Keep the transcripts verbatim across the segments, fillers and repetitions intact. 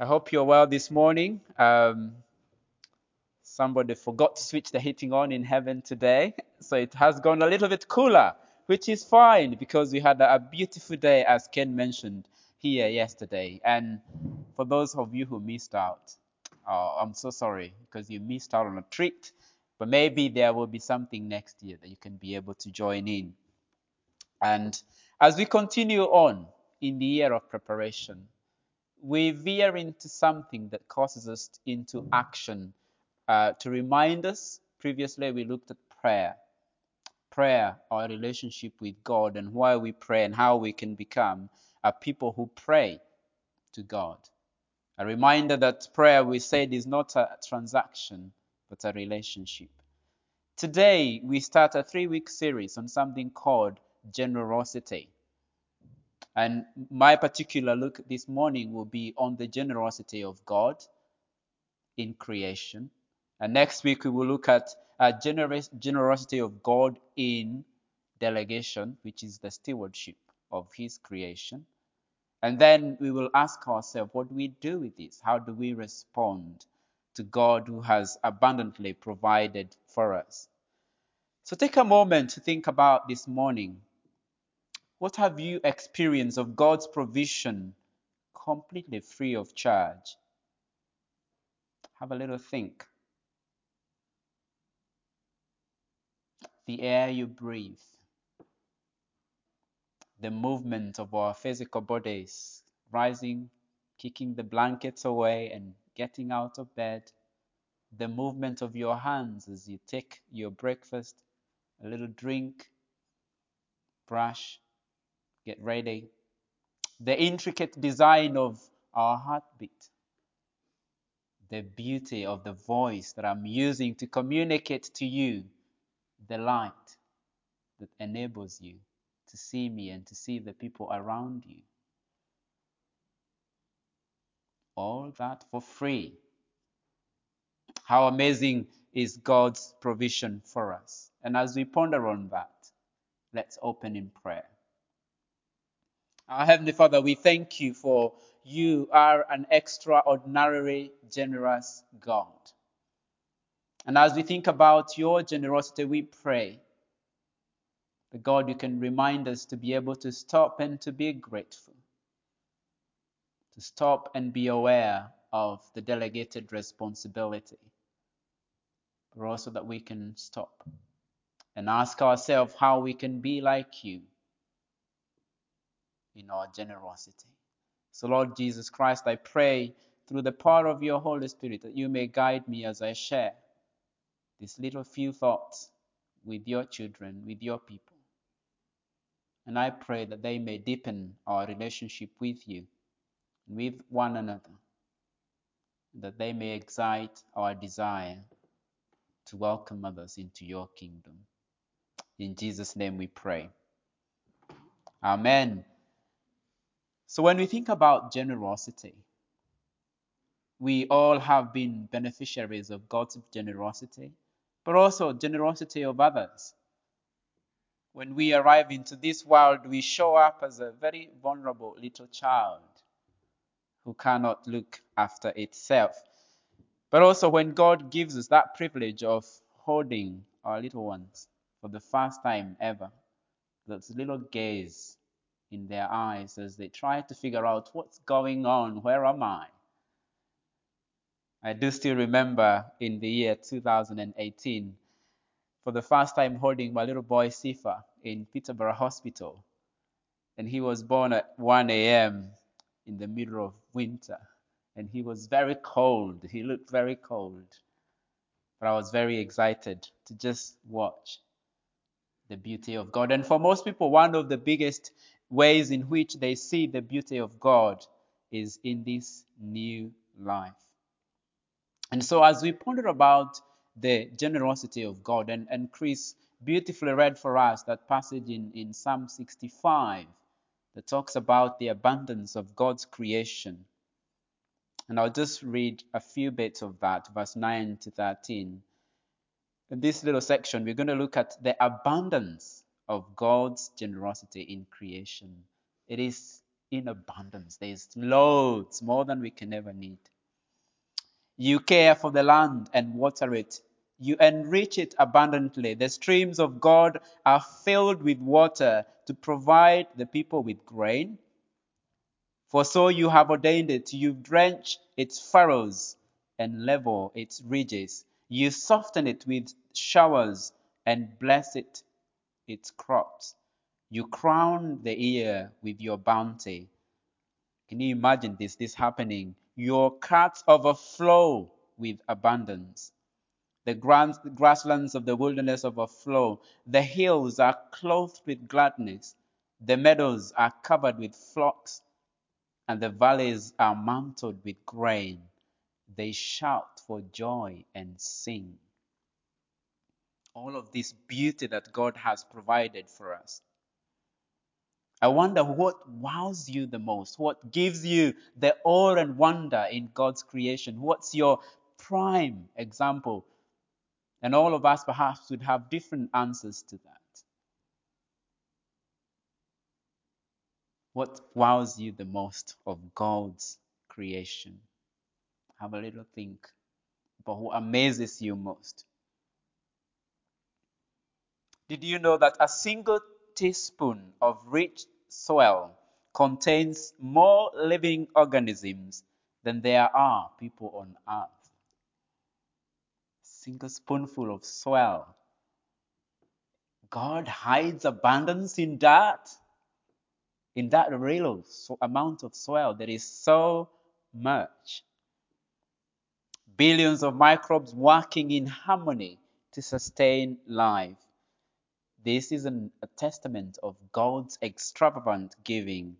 I hope you're well this morning. Um, somebody forgot to switch the heating on in heaven today, so it has gone a little bit cooler, which is fine because we had a beautiful day, as Ken mentioned here yesterday. And for those of you who missed out, oh, I'm so sorry because you missed out on a treat, but maybe there will be something next year that you can be able to join in. And as we continue on in the year of preparation, we veer into something that causes us into action. Uh, to remind us, previously we looked at prayer. Prayer, our relationship with God, and why we pray, and how we can become a people who pray to God. A reminder that prayer, we said, is not a transaction, but a relationship. Today, we start a three week series on something called generosity. And my particular look this morning will be on the generosity of God in creation. And next week we will look at a generous generosity of God in delegation, which is the stewardship of His creation. And then we will ask ourselves, what do we do with this? How do we respond to God who has abundantly provided for us? So take a moment to think about this morning. What have you experienced of God's provision completely free of charge? Have a little think. The air you breathe, the movement of our physical bodies, rising, kicking the blankets away and getting out of bed, the movement of your hands as you take your breakfast, a little drink, brush, get ready, the intricate design of our heartbeat, the beauty of the voice that I'm using to communicate to you, the light that enables you to see me and to see the people around you. All that for free. How amazing is God's provision for us? And as we ponder on that, let's open in prayer. Our Heavenly Father, we thank you for you are an extraordinarily generous God. And as we think about your generosity, we pray that God, you can remind us to be able to stop and to be grateful, to stop and be aware of the delegated responsibility, but also that we can stop and ask ourselves how we can be like you in our generosity. So, Lord Jesus Christ, I pray through the power of your Holy Spirit that you may guide me as I share these little few thoughts with your children, with your people. And I pray that they may deepen our relationship with you and with one another, that they may excite our desire to welcome others into your kingdom. In Jesus' name we pray. Amen. So when we think about generosity, we all have been beneficiaries of God's generosity, but also generosity of others. When we arrive into this world, we show up as a very vulnerable little child who cannot look after itself. But also when God gives us that privilege of holding our little ones for the first time ever, that little gaze in their eyes as they try to figure out what's going on, where am I? I do still remember in the year two thousand eighteen, for the first time holding my little boy Sifa in Peterborough Hospital. And he was born at one a.m. in the middle of winter. And he was very cold. He looked very cold. But I was very excited to just watch the beauty of God. And for most people, one of the biggest ways in which they see the beauty of God is in this new life. And so as we ponder about the generosity of God, and, and Chris beautifully read for us that passage in, in Psalm sixty-five that talks about the abundance of God's creation. And I'll just read a few bits of that, verse nine to thirteen. In this little section, we're going to look at the abundance of God's generosity in creation. It is in abundance. There's loads, more than we can ever need. You care for the land and water it. You enrich it abundantly. The streams of God are filled with water to provide the people with grain. For so you have ordained it. You drench its furrows and level its ridges. You soften it with showers and bless it, its crops. You crown the year with your bounty. Can you imagine this, this happening? Your carts overflow with abundance. The grasslands of the wilderness overflow. The hills are clothed with gladness. The meadows are covered with flocks, and the valleys are mantled with grain. They shout for joy and sing. All of this beauty that God has provided for us. I wonder what wows you the most? What gives you the awe and wonder in God's creation? What's your prime example? And all of us perhaps would have different answers to that. What wows you the most of God's creation? Have a little think about what amazes you most. Did you know that a single teaspoon of rich soil contains more living organisms than there are people on earth? A single spoonful of soil. God hides abundance in that. In that little amount of soil, there is so much. Billions of microbes working in harmony to sustain life. This is an, a testament of God's extravagant giving.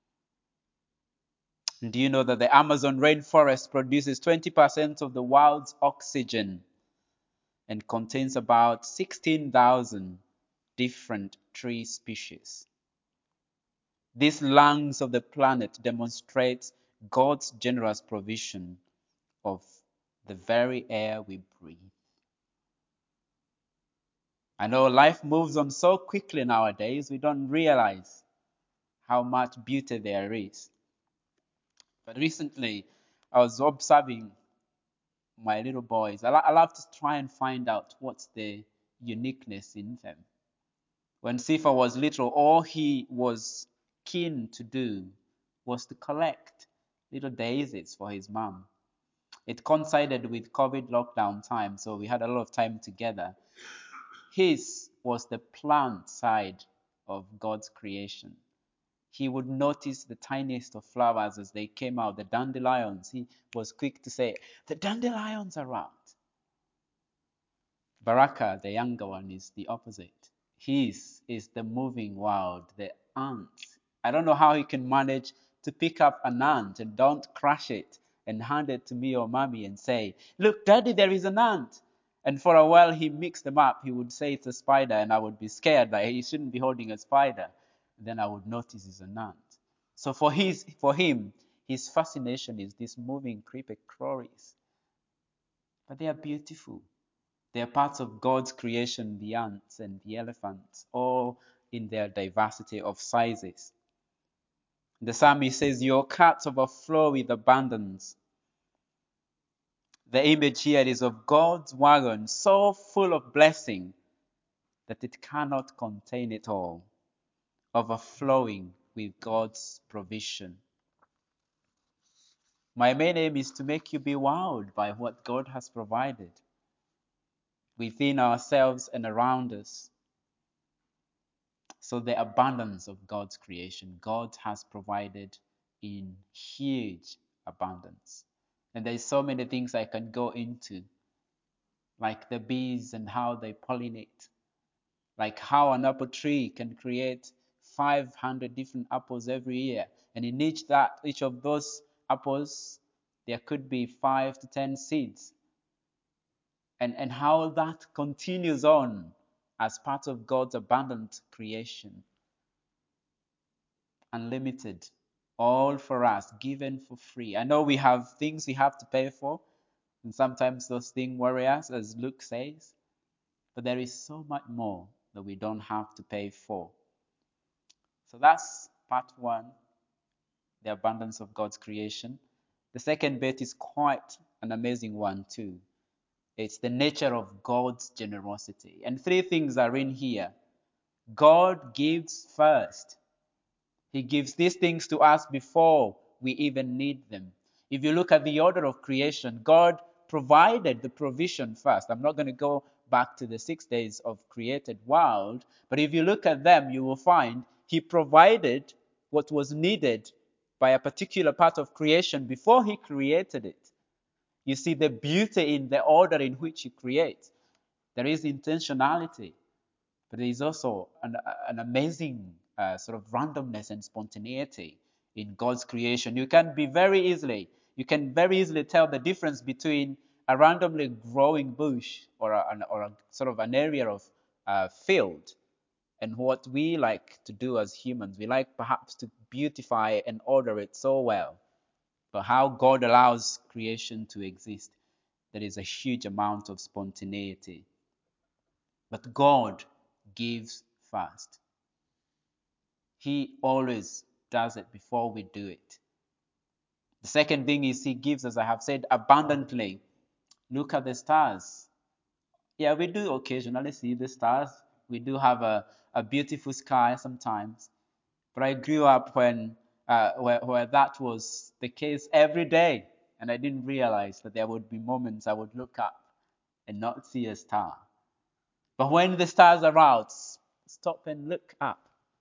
Do you know that the Amazon rainforest produces twenty percent of the world's oxygen and contains about sixteen thousand different tree species? These lungs of the planet demonstrate God's generous provision of the very air we breathe. I know life moves on so quickly nowadays, we don't realize how much beauty there is. But recently, I was observing my little boys. I, I love to try and find out what's the uniqueness in them. When Sifa was little, all he was keen to do was to collect little daisies for his mom. It coincided with COVID lockdown time, so we had a lot of time together. His was the plant side of God's creation. He would notice the tiniest of flowers as they came out, the dandelions. He was quick to say, the dandelions are out. Baraka, the younger one, is the opposite. His is the moving world, the ant. I don't know how he can manage to pick up an ant and don't crush it and hand it to me or mommy and say, look, daddy, there is an ant. And for a while he mixed them up. He would say it's a spider and I would be scared that he shouldn't be holding a spider. Then I would notice it's an ant. So for his, for him, his fascination is these moving creepy crawlies. But they are beautiful. They are parts of God's creation, the ants and the elephants, all in their diversity of sizes. The psalmist says, your carts overflow with abundance. The image here is of God's wagon, so full of blessing that it cannot contain it all, overflowing with God's provision. My main aim is to make you be wowed by what God has provided within ourselves and around us. So the abundance of God's creation, God has provided in huge abundance. And there's so many things I can go into, like the bees and how they pollinate, like how an apple tree can create five hundred different apples every year. And in each that each of those apples, there could be five to ten seeds. And, and how that continues on as part of God's abundant creation. Unlimited, all for us, given for free. I know we have things we have to pay for, and sometimes those things worry us, as Luke says, but there is so much more that we don't have to pay for. So that's part one. the abundance of God's creation. The second bit is quite an amazing one too. It's the nature of God's generosity. And three things are in here. God gives first. He gives these things to us before we even need them. If you look at the order of creation, God provided the provision first. I'm not going to go back to the six days of created world, but if you look at them, you will find He provided what was needed by a particular part of creation before He created it. You see the beauty in the order in which He creates. There is intentionality, but there is also an, an amazing uh, sort of randomness and spontaneity in God's creation. You can be very easily, you can very easily tell the difference between a randomly growing bush or a, an, or a sort of an area of uh, field and what we like to do as humans. We like perhaps to beautify and order it so well. But how God allows creation to exist, there is a huge amount of spontaneity. But God gives first. He always does it before we do it. The second thing is He gives, as I have said, abundantly. Look at the stars. Yeah, we do occasionally see the stars. We do have a, a beautiful sky sometimes. But I grew up when uh, where, where that was the case every day. And I didn't realize that there would be moments I would look up and not see a star. But when the stars are out, stop and look up.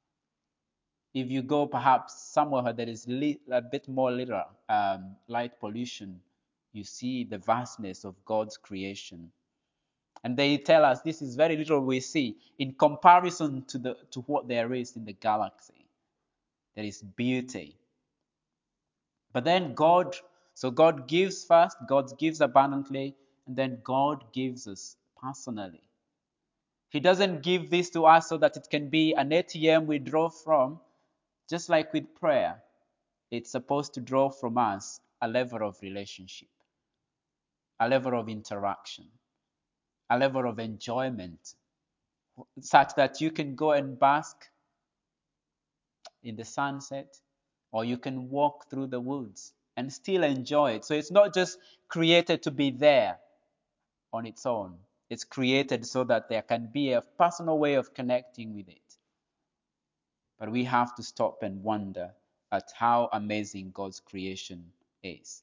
If you go perhaps somewhere where there is a bit more little um, light pollution, you see the vastness of God's creation. And they tell us this is very little we see in comparison to the to what there is in the galaxy. There is beauty. But then God, so God gives first, God gives abundantly, and then God gives us personally. He doesn't give this to us so that it can be an A T M we draw from, just like with prayer. It's supposed to draw from us a level of relationship, a level of interaction, a level of enjoyment, such that you can go and bask in the sunset, or you can walk through the woods and still enjoy it. So it's not just created to be there on its own. It's created so that there can be a personal way of connecting with it. But we have to stop and wonder at how amazing God's creation is.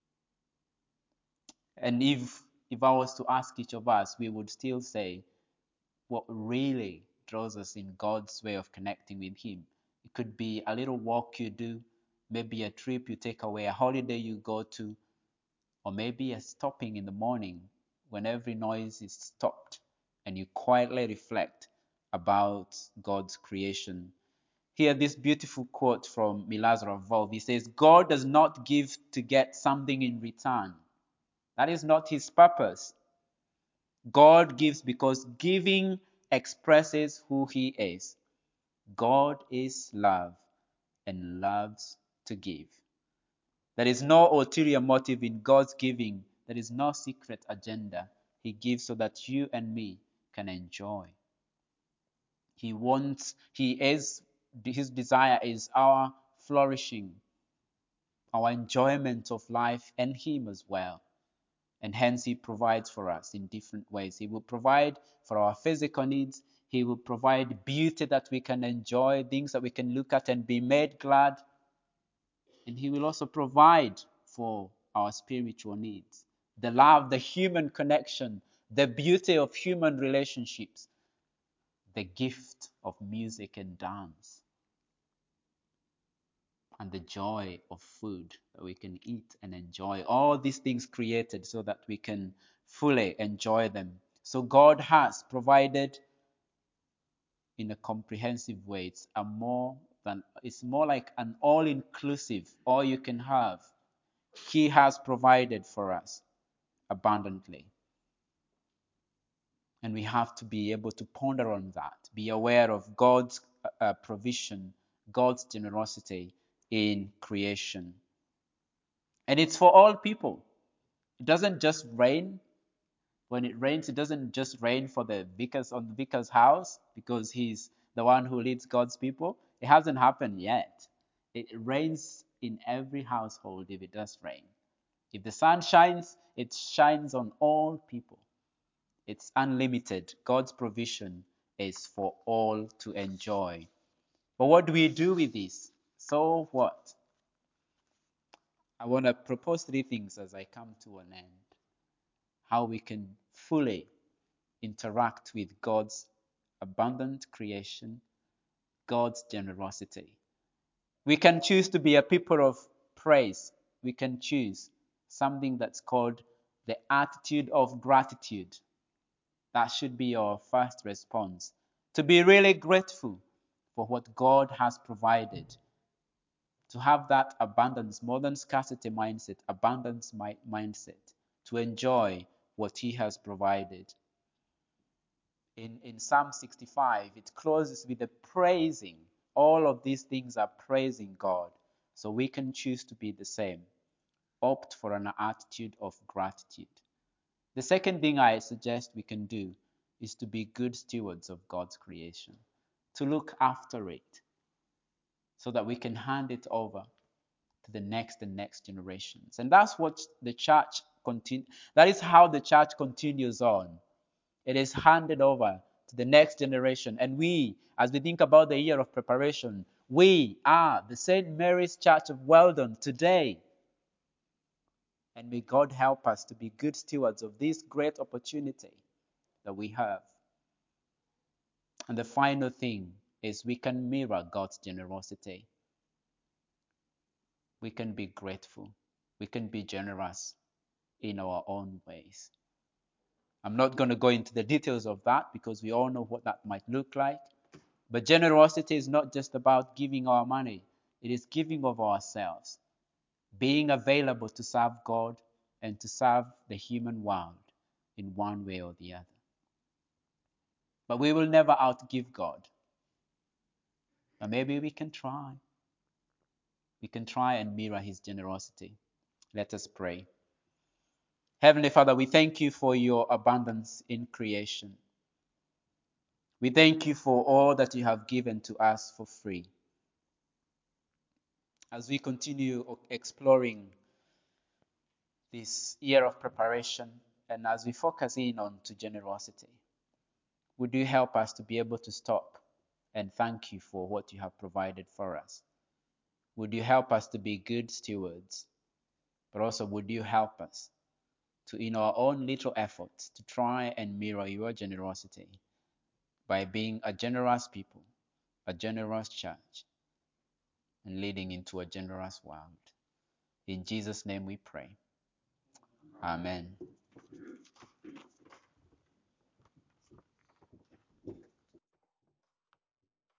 And if if I was to ask each of us, we would still say what really draws us in God's way of connecting with Him. It could be a little walk you do, maybe a trip you take away, a holiday you go to, or maybe a stopping in the morning when every noise is stopped and you quietly reflect about God's creation. Here, this beautiful quote from Milazar of Volve. He says, God does not give to get something in return. That is not His purpose. God gives because giving expresses who He is. God is love and loves to give. There is no ulterior motive in God's giving. There is no secret agenda. He gives so that you and me can enjoy. He wants, He is, His desire is our flourishing, our enjoyment of life and Him as well. And hence He provides for us in different ways. He will provide for our physical needs. He will provide beauty that we can enjoy, things that we can look at and be made glad. And He will also provide for our spiritual needs. The love, the human connection, the beauty of human relationships, the gift of music and dance, and the joy of food that we can eat and enjoy. All these things created so that we can fully enjoy them. So God has provided in a comprehensive way. It's a more than it's more like an all-inclusive, all you can have. He has provided for us abundantly. And we have to be able to ponder on that, be aware of God's uh, provision, God's generosity in creation. And it's for all people. It doesn't just rain. When it rains, it doesn't just rain for the vicar's on the vicar's house because he's the one who leads God's people. It hasn't happened yet. It rains in every household if it does rain. If the sun shines, it shines on all people. It's unlimited. God's provision is for all to enjoy. But what do we do with this? So what? I want to propose three things as I come to an end. How we can fully interact with God's abundant creation, God's generosity. We can choose to be a people of praise. We can choose something that's called the attitude of gratitude. That should be our first response. To be really grateful for what God has provided. To have that abundance, more than scarcity mindset, abundance mindset. To enjoy what He has provided. In, in Psalm sixty-five, it closes with the praising. All of these things are praising God. So we can choose to be the same. Opt for an attitude of gratitude. The second thing I suggest we can do is to be good stewards of God's creation. To look after it so that we can hand it over to the next and next generations. And that's what the church continue. That is how the church continues on. It is handed over to the next generation. And we, as we think about the year of preparation, we are the Saint Mary's Church of Weldon today. And may God help us to be good stewards of this great opportunity that we have. And the final thing is we can mirror God's generosity. We can be grateful. We can be generous in our own ways. I'm not going to go into the details of that because we all know what that might look like. But generosity is not just about giving our money. It is giving of ourselves. Being available to serve God and to serve the human world in one way or the other. But we will never outgive God. But maybe we can try. We can try and mirror His generosity. Let us pray. Heavenly Father, we thank you for your abundance in creation. We thank you for all that you have given to us for free. As we continue exploring this year of preparation and as we focus in on to generosity, would you help us to be able to stop and thank you for what you have provided for us? Would you help us to be good stewards? But also would you help us to, in our own little efforts, to try and mirror your generosity by being a generous people, a generous church, and leading into a generous world. In Jesus' name we pray. Amen.